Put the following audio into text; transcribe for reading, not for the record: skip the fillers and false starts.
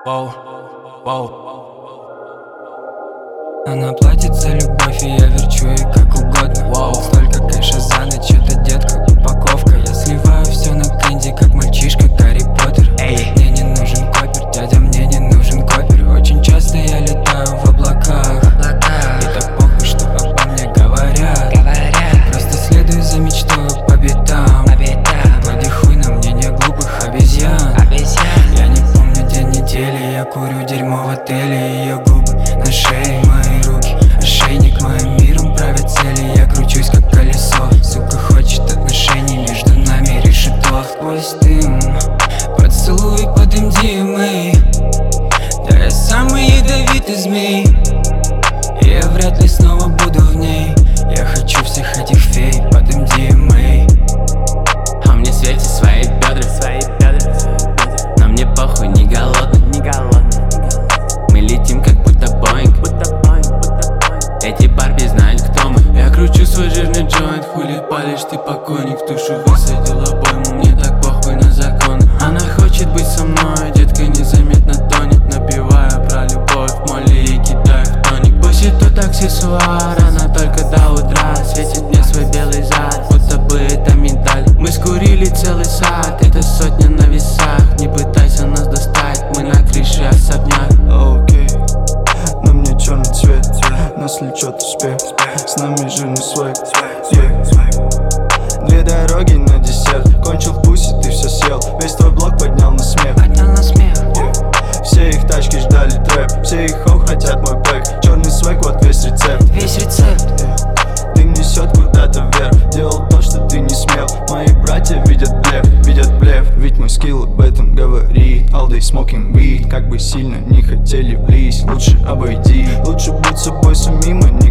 Воу, воу. Она платит за любовь, и я верчу ей как угодно. Воу. Столько кэша за ночь, это, детка, упаковка. Я сливаю все на кэнди, как мальчишка Гарри Поттер. Мне не нужен копер, дядя, мне не нужен копер. Очень часто я летаю в облаках. И так похуй, что обо мне говорят. Просто следую за мечтой по битам. Клади хуй на мнение глупых обезьян. Я не помню день недели, я курю дерьмо в отеле. Ее губы на шее, мои руки, ошейник. Моим миром правят цели, я кручусь как колесо. Сука хочет отношений, между нами решето. Сквозь дым, поцелуй под MDMA. Да я самый ядовитый змей, и я вряд ли снова буду в ней. Я хочу всех этих фей под MDMA. А мне светит свои бедра, но мне похуй, не голодный. Мы летим как будто Боинг. Эти Барби знают, кто мы. Я кручу свой жирный джойнт, хули палишь, ты покойник. В тушу высадил обойму, мне так похуй на закон. Она хочет быть со мной, детка незаметно тонет. Напеваю про любовь, молли и кидаю в тоник. Пусть это аксессуар, она только до утра светит мне свой белый зад, будто бы это медаль. Мы скурили целый сад, это сотня на весах. Не пытайся нас достать, мы на крыше особняк. Окей, на мне черный цвет, нас влечет успех, с нами жирный свек. Две дороги на десерт, кончил в пусе, ты все съел. Весь твой блок поднял на смех. Все их тачки ждали трэп, все их хоу хотят мой бэк. Черный свек, вот весь рецепт. Дым несет куда-то вверх, делал то, что ты не смел. Мои братья видят блеф, ведь мой скилл об этом говорит. All day smoking weed, как бы сильно не хотели влезть, лучше обойди. Лучше будь собой самим, а